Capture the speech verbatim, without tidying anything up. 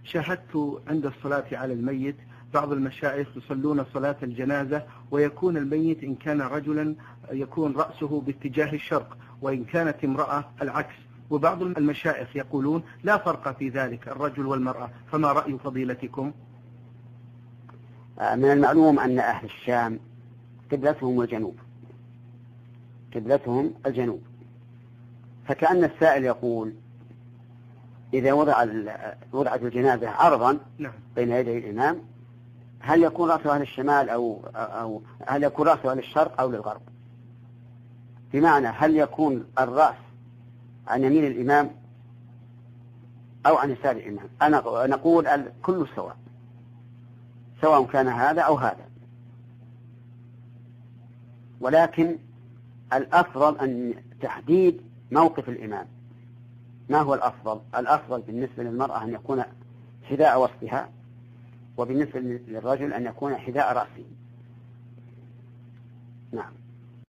شاهدت عند الصلاة على الميت بعض المشايخ يصلون صلاة الجنازة ويكون الميت إن كان رجلا يكون رأسه باتجاه الشرق، وإن كانت امرأة العكس، وبعض المشايخ يقولون لا فرق في ذلك الرجل والمرأة، فما رأي فضيلتكم؟ من المعلوم أن أهل الشام قبلتهم الجنوب، قبلتهم الجنوب، فكأن السائل يقول إذا وضع وضعت الجنازة عرضا بين يدي الإمام هل يكون رأسه على الشمال أو, أو هل يكون رأسه على الشرق أو للغرب؟ بمعنى هل يكون الرأس عن يمين الإمام أو عن يسار الإمام؟ أنا نقول كل سواء، سواء كان هذا أو هذا، ولكن الأفضل أن تحديد موقف الإمام. ما هو الأفضل؟ الأفضل بالنسبة للمرأة أن يكون حذاء وسطها، وبالنسبة للرجل أن يكون حذاء رأسه. نعم.